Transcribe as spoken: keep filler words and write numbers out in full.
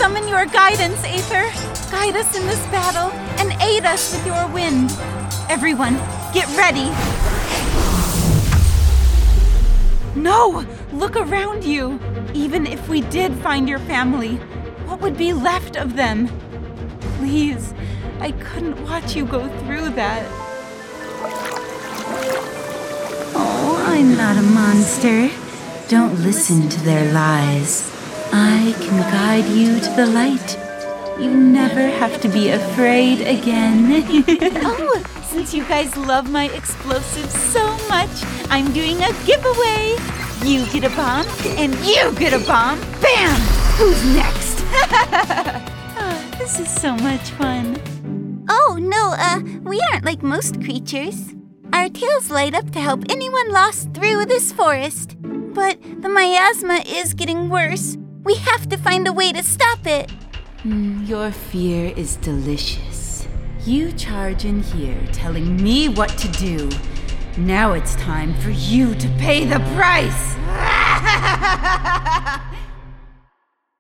summon your guidance, Aether. Guide us in this battle and aid us with your wind. Everyone, get ready. No! Look around you. Even if we did find your family, what would be left of them? Please, I couldn't watch you go through that. Oh, I'm not a monster. Don't listen to their lies. I can guide you to the light. You never have to be afraid again. Oh, since you guys love my explosives so much, I'm doing a giveaway. You get a bomb, and you get a bomb. Bam! Who's next? Oh, this is so much fun. Oh, no, uh, we aren't like most creatures. Our tails light up to help anyone lost through this forest. But the miasma is getting worse. We have to find a way to stop it. Mm, your fear is delicious. You charge in here telling me what to do. Now it's time for you to pay the price.